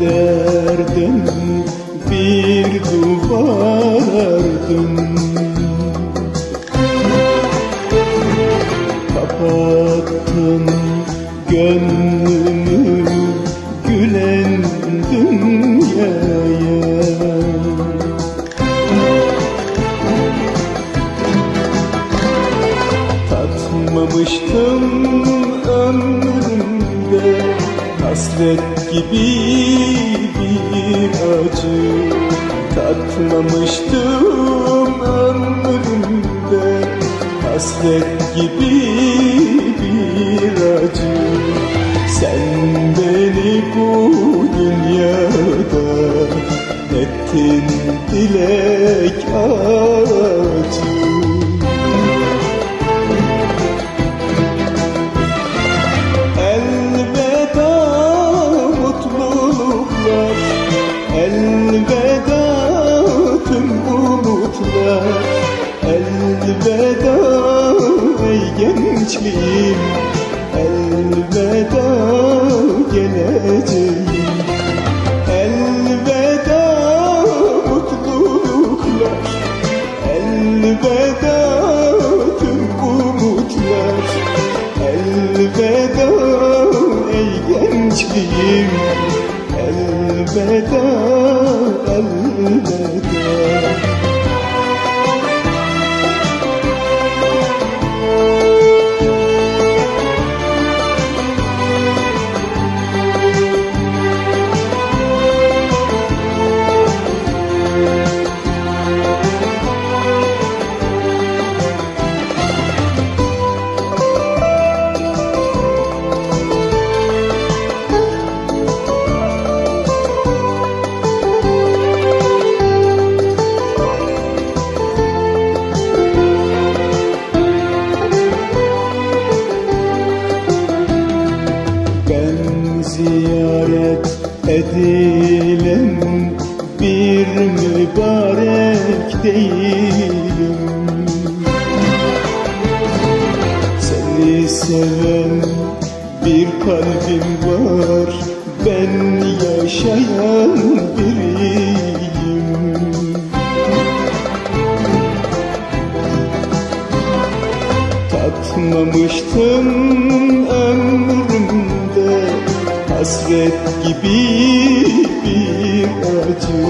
kederden bir duvar ördüm. Kapattın gönlümü gülen dünyaya. Tatmamıştım ömrümde hasret gibi bir acı. Tatmamıştım ömrümde hasret gibi bir acı. Sen beni bu dünyada ettin dilek ağacı. Elveda mutluluklar, elveda tüm umutlar, elveda ey gençliğim, elveda geleceğim. Elveda mutluluklar, elveda tüm umutlar, elveda ey gençliğim, elveda, elveda. Ziyaret edilen bir mübarek değilim. Seni seven bir kalbim var, ben yaşayan biriyim. Tatmamıştım ömrümde hasret gibi bir acı.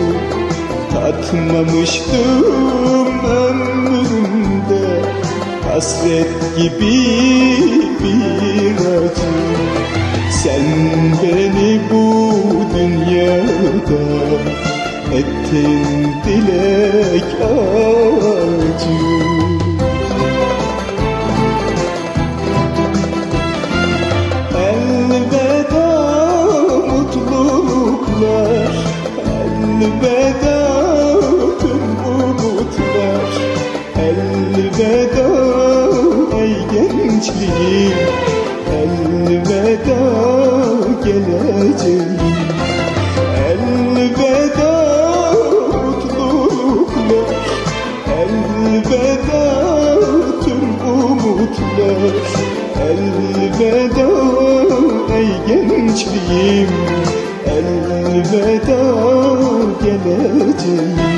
Tatmamıştım ömrümde hasret gibi bir acı. Sen beni bu dünyada ettin dilek ağacı. Elveda tüm umutlar, elveda ey gençliğim, elveda geleceğim. Elveda mutluluklar, elveda tüm umutlar, elveda ey gençliğim, elveda geleceğim.